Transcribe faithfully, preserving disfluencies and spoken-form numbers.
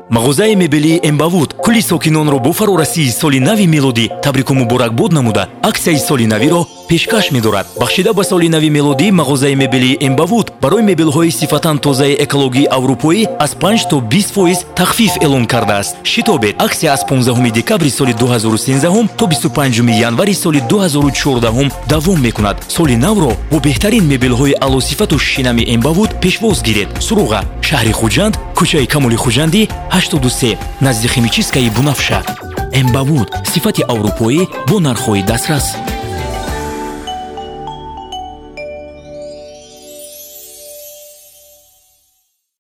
мағозаи мебелии Эмбавуд кулли сокинонро бо фарорасии соли нави мелодӣ табрику муборакбод намуда аксияи соли навиро пешкаш медорад. Бахшида ба соли нави мелодӣ мағозаи мебелии Эмбавуд барои мебелҳои сифатан тозаи экологии аврупоӣ аз панҷ то бист фоиз тахфиф эълон кардааст. шитобед, аксия аз понздаҳуми декабри соли ду ҳазору сенздаҳ то бисту панҷуми январи соли ду ҳазору чордаҳ давом мекунад. соли навро бо беҳтарин мебелҳои аълосифату шинами Эмбавуд пешвоз гиред. суруға, шаҳри Хуҷанд, кӯчаи Камоли Хуҷандӣ, ҳаштоду се, назди химическаи Бунафша. Эмбавуд, сифати аврупоӣ бо нархҳои дастрас.